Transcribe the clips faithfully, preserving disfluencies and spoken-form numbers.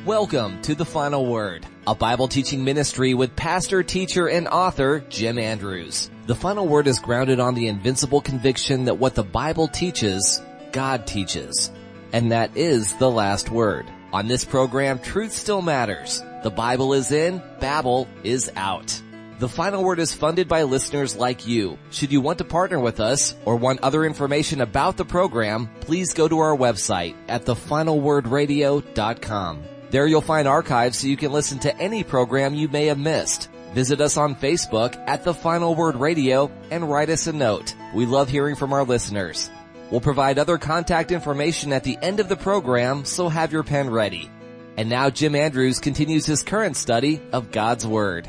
Welcome to The Final Word, a Bible teaching ministry with pastor, teacher, and author Jim Andrews. The Final Word is grounded on the invincible conviction that what the Bible teaches, God teaches. And that is the last word. On this program, truth still matters. The Bible is in, Babel is out. The Final Word is funded by listeners like you. Should you want to partner with us or want other information about the program, please go to our website at the final word radio dot com. There you'll find archives so you can listen to any program you may have missed. Visit us on Facebook at The Final Word Radio and write us a note. We love hearing from our listeners. We'll provide other contact information at the end of the program, so have your pen ready. And now Jim Andrews continues his current study of God's Word.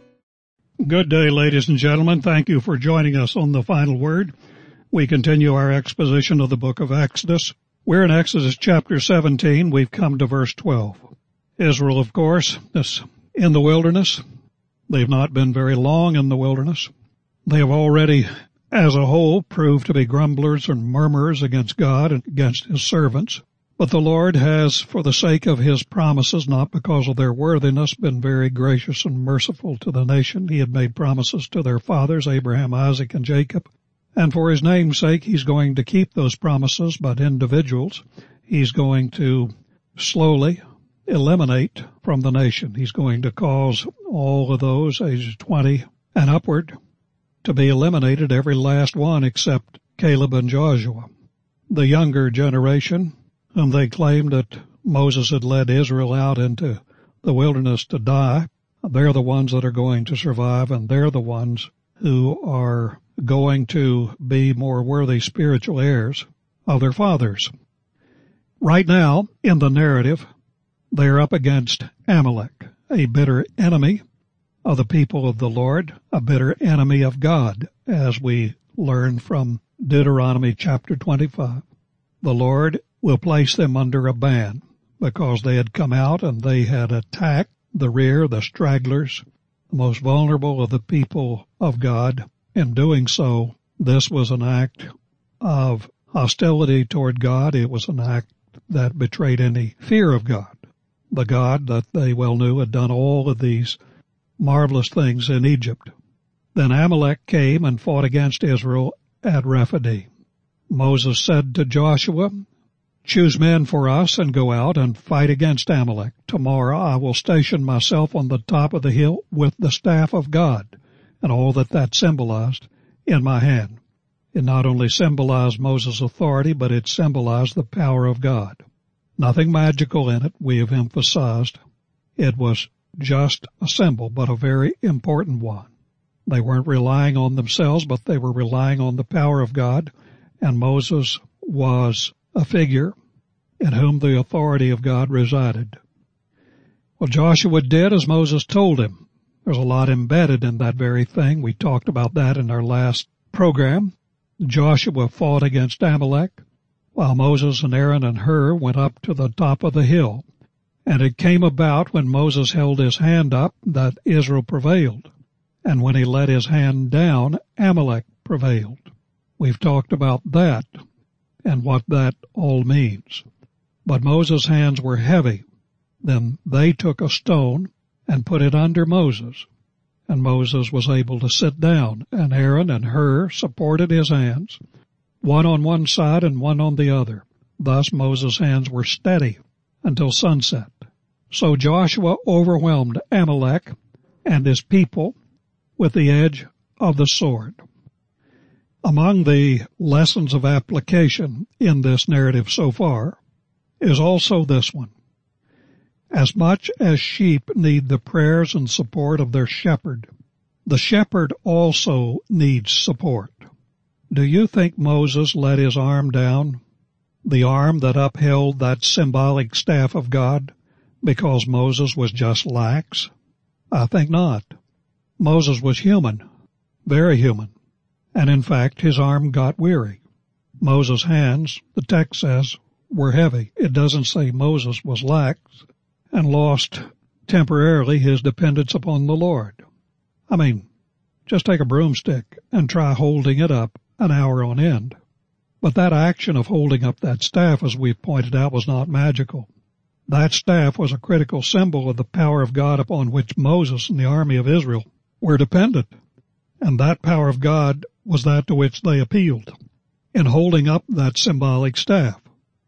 Good day, ladies and gentlemen. Thank you for joining us on The Final Word. We continue our exposition of the book of Exodus. We're in Exodus chapter seventeen. We've come to verse twelve. Israel, of course, is in the wilderness. They've not been very long in the wilderness. They have already, as a whole, proved to be grumblers and murmurers against God and against His servants. But the Lord has, for the sake of His promises, not because of their worthiness, been very gracious and merciful to the nation. He had made promises to their fathers, Abraham, Isaac, and Jacob. And for His name's sake, He's going to keep those promises, but individuals, He's going to slowly eliminate from the nation. He's going to cause all of those ages twenty and upward to be eliminated, every last one except Caleb and Joshua. The younger generation, whom they claimed that Moses had led Israel out into the wilderness to die, they're the ones that are going to survive, and they're the ones who are going to be more worthy spiritual heirs of their fathers. Right now, in the narrative, they're up against Amalek, a bitter enemy of the people of the Lord, a bitter enemy of God, as we learn from Deuteronomy chapter twenty-five. The Lord will place them under a ban because they had come out and they had attacked the rear, the stragglers, the most vulnerable of the people of God. In doing so, this was an act of hostility toward God. It was an act that betrayed any fear of God. The God that they well knew had done all of these marvelous things in Egypt. Then Amalek came and fought against Israel at Rephidim. Moses said to Joshua, "Choose men for us and go out and fight against Amalek. Tomorrow I will station myself on the top of the hill with the staff of God and all that that symbolized in my hand." It not only symbolized Moses' authority, but it symbolized the power of God. Nothing magical in it, we have emphasized. It was just a symbol, but a very important one. They weren't relying on themselves, but they were relying on the power of God, and Moses was a figure in whom the authority of God resided. Well, Joshua did as Moses told him. There's a lot embedded in that very thing. We talked about that in our last program. Joshua fought against Amalek, while Moses and Aaron and Hur went up to the top of the hill. And it came about when Moses held his hand up that Israel prevailed. And when he let his hand down, Amalek prevailed. We've talked about that and what that all means. But Moses' hands were heavy. Then they took a stone and put it under Moses. And Moses was able to sit down, and Aaron and Hur supported his hands, one on one side and one on the other. Thus Moses' hands were steady until sunset. So Joshua overwhelmed Amalek and his people with the edge of the sword. Among the lessons of application in this narrative so far is also this one. As much as sheep need the prayers and support of their shepherd, the shepherd also needs support. Do you think Moses let his arm down, the arm that upheld that symbolic staff of God, because Moses was just lax? I think not. Moses was human, very human, and in fact his arm got weary. Moses' hands, the text says, were heavy. It doesn't say Moses was lax and lost temporarily his dependence upon the Lord. I mean, just take a broomstick and try holding it up an hour on end. But that action of holding up that staff, as we've pointed out, was not magical. That staff was a critical symbol of the power of God upon which Moses and the army of Israel were dependent, and that power of God was that to which they appealed in holding up that symbolic staff.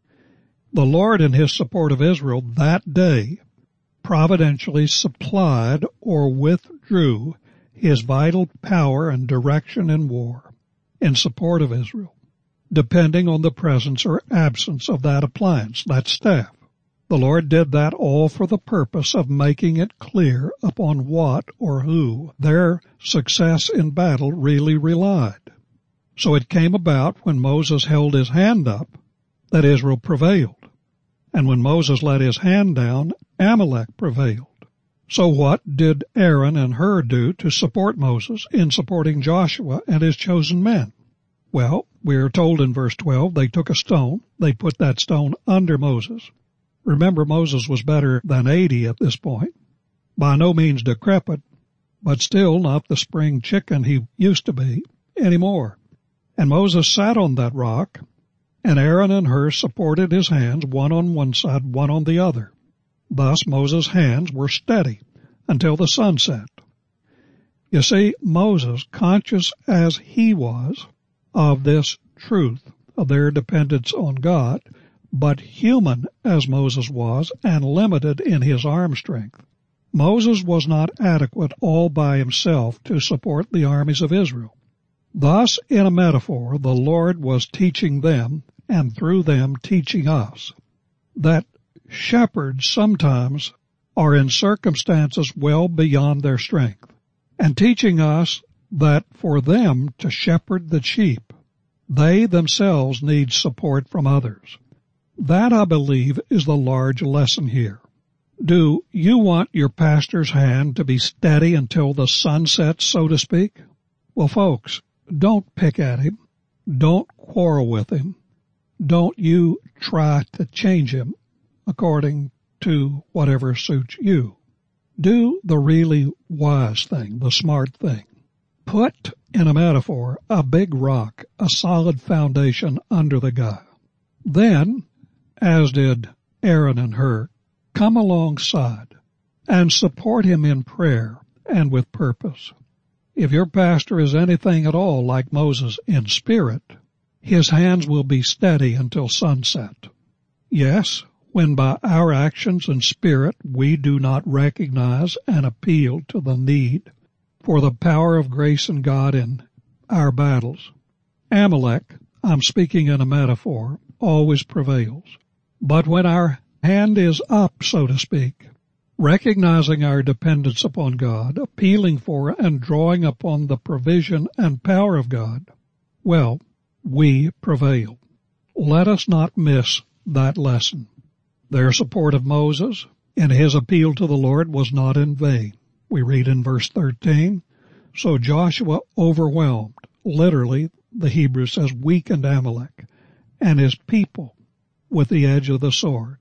The Lord, in his support of Israel that day, providentially supplied or withdrew his vital power and direction in war in support of Israel, depending on the presence or absence of that appliance, that staff. The Lord did that all for the purpose of making it clear upon what or who their success in battle really relied. So it came about when Moses held his hand up that Israel prevailed. And when Moses let his hand down, Amalek prevailed. So what did Aaron and Hur do to support Moses in supporting Joshua and his chosen men? Well, we are told in verse twelve, they took a stone, they put that stone under Moses. Remember, Moses was better than eighty at this point, by no means decrepit, but still not the spring chicken he used to be anymore. And Moses sat on that rock, and Aaron and Hur supported his hands, one on one side, one on the other. Thus Moses' hands were steady until the sun set. You see, Moses, conscious as he was of this truth, of their dependence on God, but human as Moses was and limited in his arm strength, Moses was not adequate all by himself to support the armies of Israel. Thus, in a metaphor, the Lord was teaching them, and through them teaching us, that shepherds sometimes are in circumstances well beyond their strength, and teaching us that for them to shepherd the sheep, they themselves need support from others. That, I believe, is the large lesson here. Do you want your pastor's hand to be steady until the sun sets, so to speak? Well, folks, don't pick at him. Don't quarrel with him. Don't you try to change him according to whatever suits you. Do the really wise thing, the smart thing. Put, in a metaphor, a big rock, a solid foundation under the guy. Then, as did Aaron and Hur, come alongside and support him in prayer and with purpose. If your pastor is anything at all like Moses in spirit, his hands will be steady until sunset. Yes, when by our actions and spirit we do not recognize and appeal to the need for the power of grace and God in our battles, Amalek, I'm speaking in a metaphor, always prevails. But when our hand is up, so to speak, recognizing our dependence upon God, appealing for and drawing upon the provision and power of God, well, we prevail. Let us not miss that lesson. Their support of Moses in his appeal to the Lord was not in vain. We read in verse thirteen, so Joshua overwhelmed, literally the Hebrew says weakened Amalek, and his people with the edge of the sword.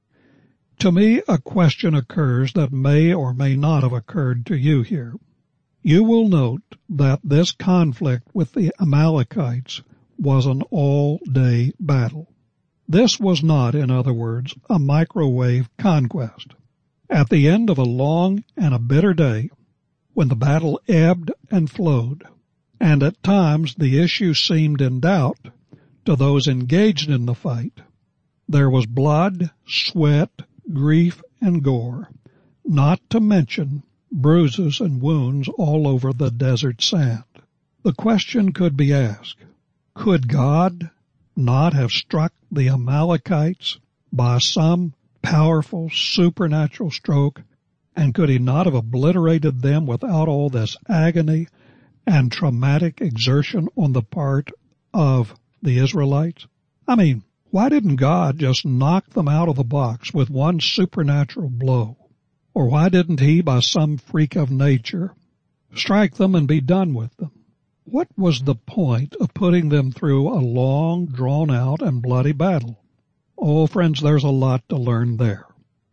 To me, a question occurs that may or may not have occurred to you here. You will note that this conflict with the Amalekites was an all-day battle. This was not, in other words, a microwave conquest. At the end of a long and a bitter day, when the battle ebbed and flowed, and at times the issue seemed in doubt to those engaged in the fight, there was blood, sweat, grief, and gore, not to mention bruises and wounds all over the desert sand. The question could be asked, could God not have struck the Amalekites by some powerful supernatural stroke, and could he not have obliterated them without all this agony and traumatic exertion on the part of the Israelites? I mean, why didn't God just knock them out of the box with one supernatural blow? Or why didn't he, by some freak of nature, strike them and be done with them? What was the point of putting them through a long, drawn-out, and bloody battle? Oh, friends, there's a lot to learn there.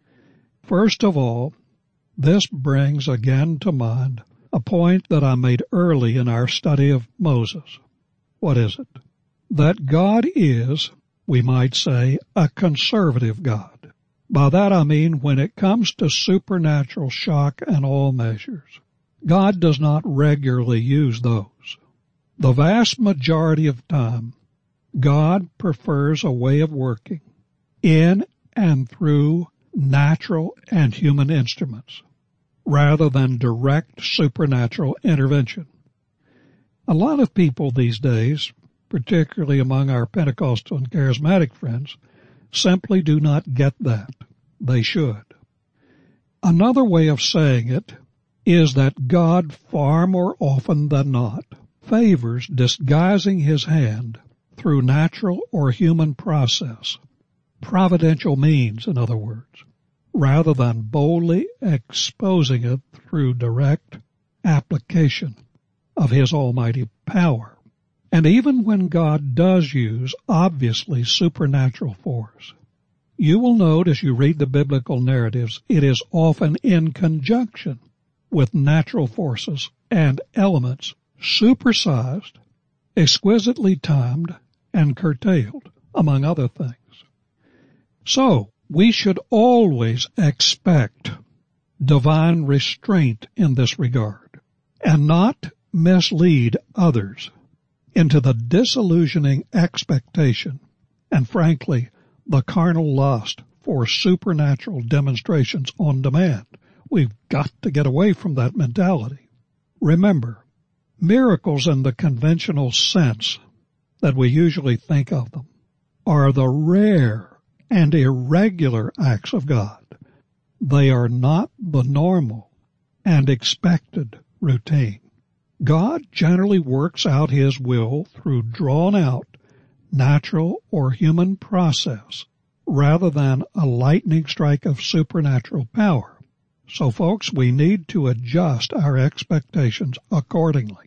First of all, this brings again to mind a point that I made early in our study of Moses. What is it? That God is, we might say, a conservative God. By that I mean when it comes to supernatural shock and awe measures, God does not regularly use those. The vast majority of time, God prefers a way of working in and through natural and human instruments, rather than direct supernatural intervention. A lot of people these days, particularly among our Pentecostal and charismatic friends, simply do not get that. They should. Another way of saying it is that God far more often than not favors disguising his hand through natural or human process, providential means, in other words, rather than boldly exposing it through direct application of his almighty power. And even when God does use obviously supernatural force, you will note as you read the biblical narratives, it is often in conjunction with natural forces and elements supersized, exquisitely timed, and curtailed, among other things. So, we should always expect divine restraint in this regard, and not mislead others into the disillusioning expectation and, frankly, the carnal lust for supernatural demonstrations on demand. We've got to get away from that mentality. Remember, miracles in the conventional sense that we usually think of them are the rare and irregular acts of God. They are not the normal and expected routine. God generally works out his will through drawn-out natural or human process rather than a lightning strike of supernatural power. So, folks, we need to adjust our expectations accordingly.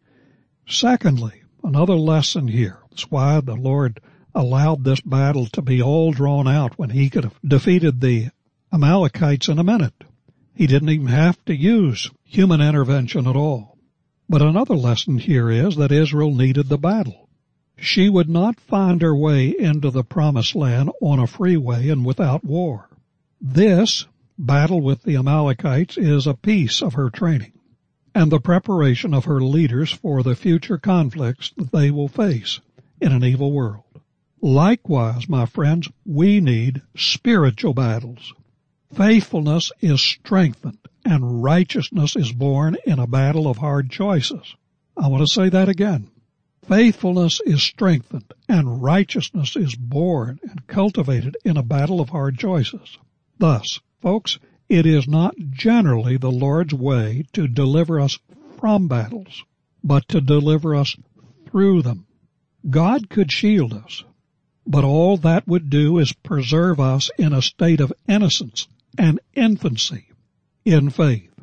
Secondly, another lesson here. That's why the Lord allowed this battle to be all drawn out when he could have defeated the Amalekites in a minute. He didn't even have to use human intervention at all. But another lesson here is that Israel needed the battle. She would not find her way into the promised land on a freeway and without war. This battle with the Amalekites is a piece of her training and the preparation of her leaders for the future conflicts that they will face in an evil world. Likewise, my friends, we need spiritual battles. Faithfulness is strengthened and righteousness is born in a battle of hard choices. I want to say that again. Faithfulness is strengthened and righteousness is born and cultivated in a battle of hard choices. Thus, folks, it is not generally the Lord's way to deliver us from battles, but to deliver us through them. God could shield us, but all that would do is preserve us in a state of innocence and infancy in faith.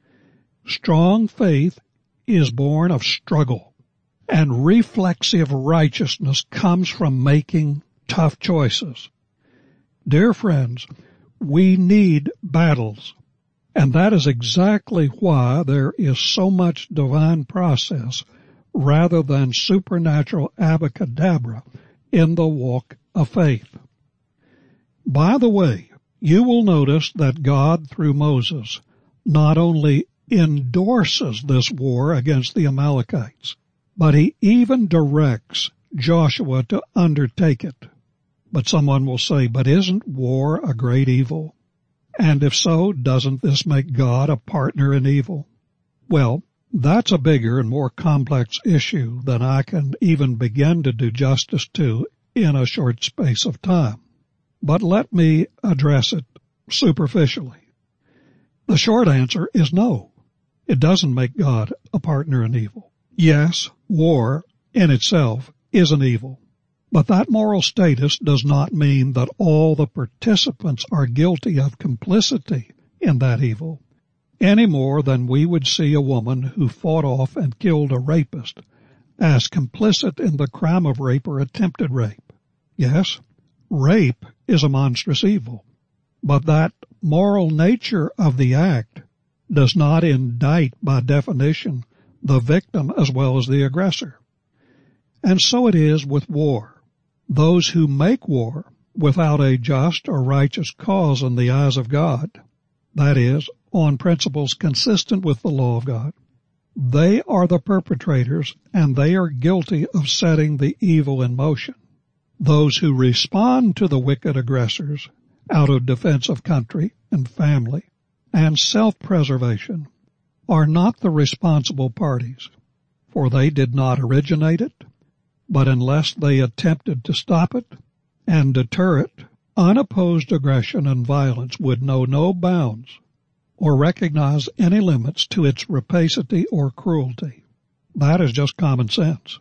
Strong faith is born of struggle, and reflexive righteousness comes from making tough choices. Dear friends, we need battles, and that is exactly why there is so much divine process rather than supernatural abracadabra in the walk of faith. By the way, you will notice that God, through Moses, not only endorses this war against the Amalekites, but he even directs Joshua to undertake it. But someone will say, but isn't war a great evil? And if so, doesn't this make God a partner in evil? Well, that's a bigger and more complex issue than I can even begin to do justice to in a short space of time. But let me address it superficially. The short answer is no. It doesn't make God a partner in evil. Yes, war in itself is an evil. But that moral status does not mean that all the participants are guilty of complicity in that evil, any more than we would see a woman who fought off and killed a rapist as complicit in the crime of rape or attempted rape. Yes, rape is a monstrous evil, but that moral nature of the act does not indict by definition the victim as well as the aggressor. And so it is with war. Those who make war without a just or righteous cause in the eyes of God, that is, on principles consistent with the law of God, they are the perpetrators and they are guilty of setting the evil in motion. Those who respond to the wicked aggressors out of defense of country and family and self-preservation are not the responsible parties, for they did not originate it, but unless they attempted to stop it and deter it, unopposed aggression and violence would know no bounds or recognize any limits to its rapacity or cruelty. That is just common sense.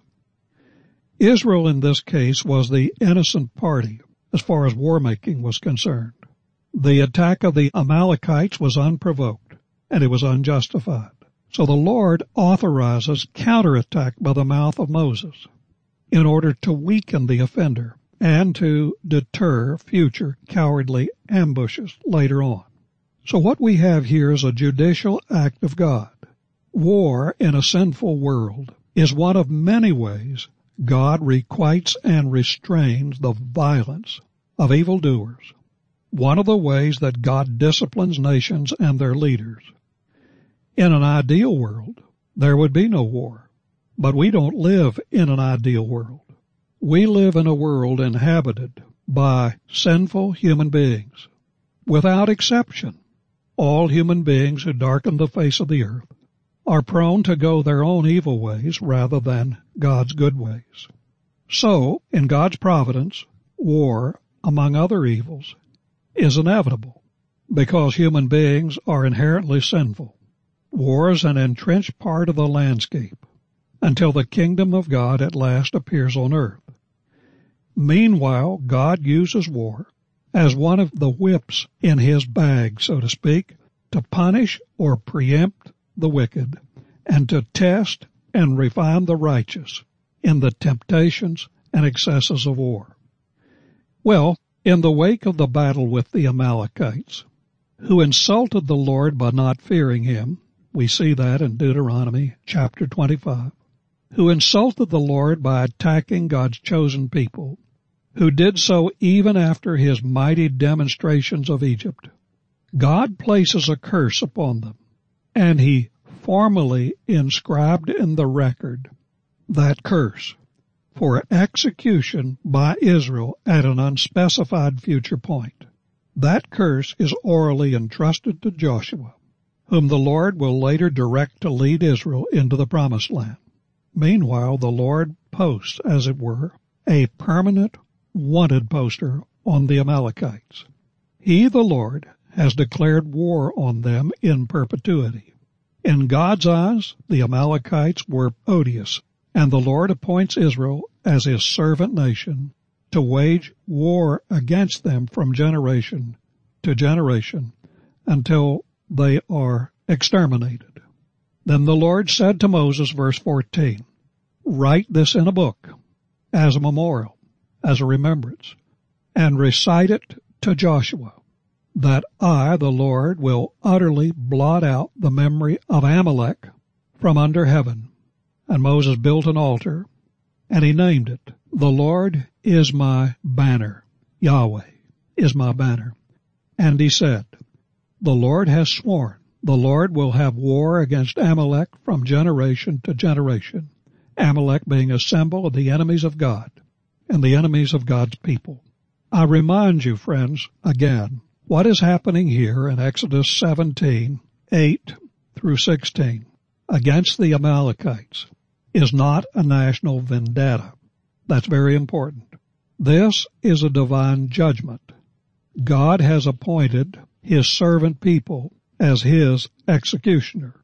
Israel in this case was the innocent party as far as war-making was concerned. The attack of the Amalekites was unprovoked, and it was unjustified. So the Lord authorizes counterattack by the mouth of Moses in order to weaken the offender and to deter future cowardly ambushes later on. So what we have here is a judicial act of God. War in a sinful world is one of many ways God requites and restrains the violence of evildoers. One of the ways that God disciplines nations and their leaders. In an ideal world, there would be no war. But we don't live in an ideal world. We live in a world inhabited by sinful human beings. Without exception, all human beings who darken the face of the earth are prone to go their own evil ways rather than God's good ways. So, in God's providence, war, among other evils, is inevitable because human beings are inherently sinful. War is an entrenched part of the landscape until the kingdom of God at last appears on earth. Meanwhile, God uses war as one of the whips in his bag, so to speak, to punish or preempt the wicked and to test and refine the righteous in the temptations and excesses of war. Well, in the wake of the battle with the Amalekites, who insulted the Lord by not fearing him, we see that in Deuteronomy chapter twenty-five, who insulted the Lord by attacking God's chosen people, who did so even after his mighty demonstrations of Egypt. God places a curse upon them, and he formally inscribed in the record that curse for execution by Israel at an unspecified future point. That curse is orally entrusted to Joshua, whom the Lord will later direct to lead Israel into the Promised Land. Meanwhile, the Lord posts, as it were, a permanent wanted poster on the Amalekites. He, the Lord, has declared war on them in perpetuity. In God's eyes, the Amalekites were odious, and the Lord appoints Israel as his servant nation to wage war against them from generation to generation until they are exterminated. Then the Lord said to Moses, verse fourteen, "Write this in a book as a memorial, as a remembrance, and recite it to Joshua, that I, the Lord, will utterly blot out the memory of Amalek from under heaven." And Moses built an altar, and he named it, "The Lord is my banner." Yahweh is my banner. And he said, "The Lord has sworn, the Lord will have war against Amalek from generation to generation." Amalek being a symbol of the enemies of God and the enemies of God's people. I remind you, friends, again, what is happening here in Exodus seventeen, eight through sixteen against the Amalekites is not a national vendetta. That's very important. This is a divine judgment. God has appointed his servant people as his executioner.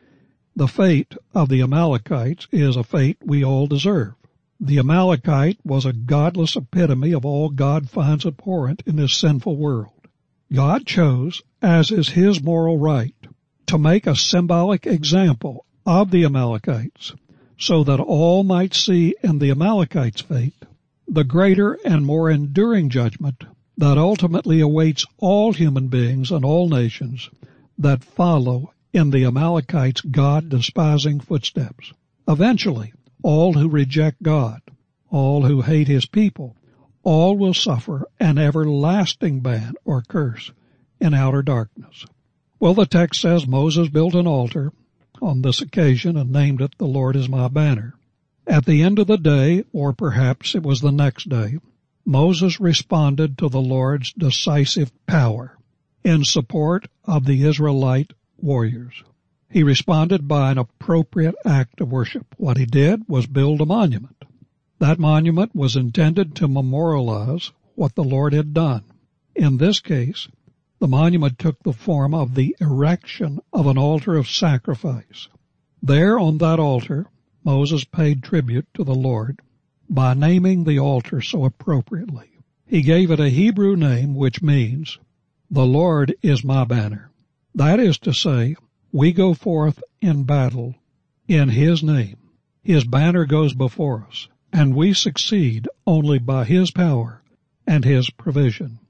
The fate of the Amalekites is a fate we all deserve. The Amalekite was a godless epitome of all God finds abhorrent in this sinful world. God chose, as is his moral right, to make a symbolic example of the Amalekites so that all might see in the Amalekites' fate the greater and more enduring judgment that ultimately awaits all human beings and all nations that follow in the Amalekites' God-despising footsteps. Eventually, all who reject God, all who hate his people, all will suffer an everlasting ban or curse in outer darkness. Well, the text says Moses built an altar on this occasion and named it, "The Lord is my banner." At the end of the day, or perhaps it was the next day, Moses responded to the Lord's decisive power in support of the Israelite warriors. He responded by an appropriate act of worship. What he did was build a monument. That monument was intended to memorialize what the Lord had done. In this case, the monument took the form of the erection of an altar of sacrifice. There on that altar, Moses paid tribute to the Lord by naming the altar so appropriately. He gave it a Hebrew name which means, "The Lord is my banner." That is to say, we go forth in battle in His name. His banner goes before us, and we succeed only by His power and His provision.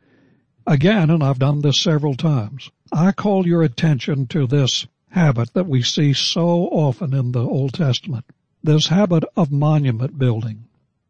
Again, and I've done this several times, I call your attention to this habit that we see so often in the Old Testament, this habit of monument building.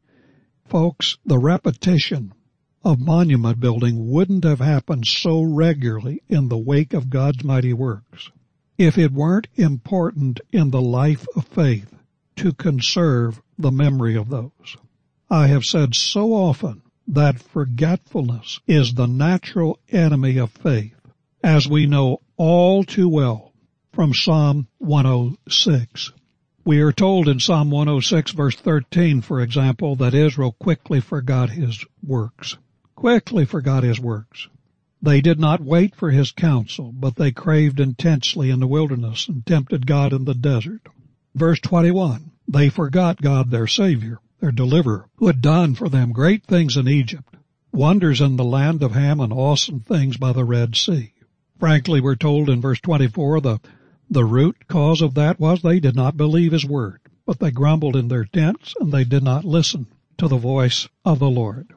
Folks, the repetition of monument building wouldn't have happened so regularly in the wake of God's mighty works if it weren't important in the life of faith to conserve the memory of those. I have said so often that forgetfulness is the natural enemy of faith, as we know all too well from Psalm one oh six. We are told in Psalm one oh six verse thirteen, for example, that Israel quickly forgot his works. Quickly forgot his works. They did not wait for his counsel, but they craved intensely in the wilderness and tempted God in the desert. Verse twenty-one, they forgot God their Savior, their deliverer, who had done for them great things in Egypt, wonders in the land of Ham and awesome things by the Red Sea. Frankly, we're told in verse twenty-four, the, the root cause of that was they did not believe his word, but they grumbled in their tents and they did not listen to the voice of the Lord.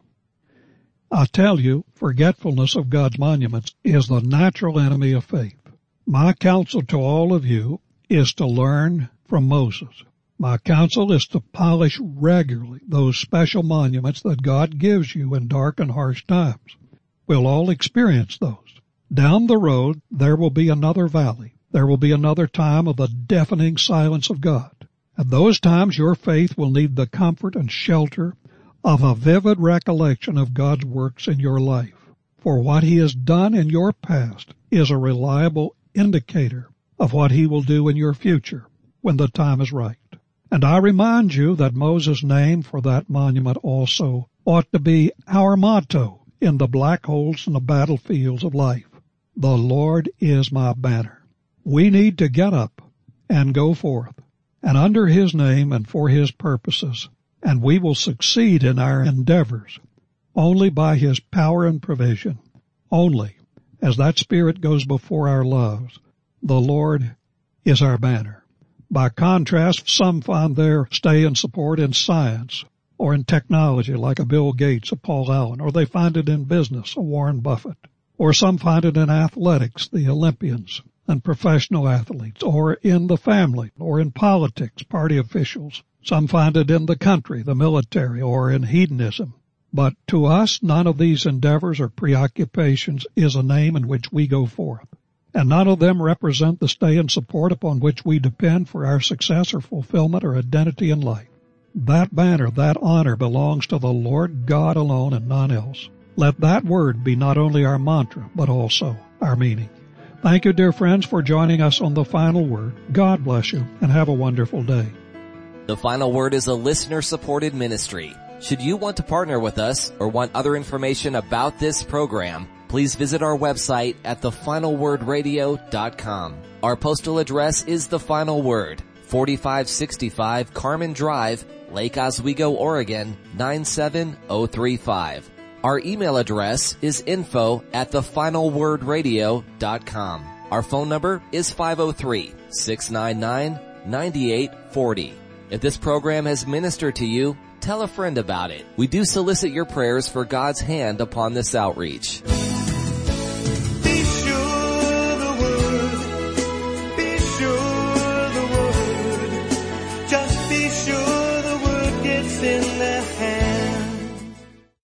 I tell you, forgetfulness of God's monuments is the natural enemy of faith. My counsel to all of you is to learn from Moses. My counsel is to polish regularly those special monuments that God gives you in dark and harsh times. We'll all experience those. Down the road, there will be another valley. There will be another time of the deafening silence of God. At those times, your faith will need the comfort and shelter of a vivid recollection of God's works in your life. For what He has done in your past is a reliable indicator of what He will do in your future when the time is right. And I remind you that Moses' name for that monument also ought to be our motto in the black holes and the battlefields of life. The Lord is my banner. We need to get up and go forth, and under His name and for His purposes, and we will succeed in our endeavors only by His power and provision, only as that Spirit goes before our lives. The Lord is our banner. By contrast, some find their stay and support in science or in technology like a Bill Gates, a Paul Allen, or they find it in business, a Warren Buffett, or some find it in athletics, the Olympians and professional athletes, or in the family, or in politics, party officials. Some find it in the country, the military, or in hedonism. But to us, none of these endeavors or preoccupations is a name in which we go forth. And none of them represent the stay and support upon which we depend for our success or fulfillment or identity in life. That banner, that honor belongs to the Lord God alone and none else. Let that word be not only our mantra, but also our meaning. Thank you, dear friends, for joining us on The Final Word. God bless you, and have a wonderful day. The Final Word is a listener-supported ministry. Should you want to partner with us or want other information about this program, please visit our website at the final word radio dot com. Our postal address is The Final Word, forty-five sixty-five Carmen Drive, Lake Oswego, Oregon, nine seven oh three five. Our email address is info at the final word radio dot com. Our phone number is five oh three, six nine nine, nine eight four oh. If this program has ministered to you, tell a friend about it. We do solicit your prayers for God's hand upon this outreach.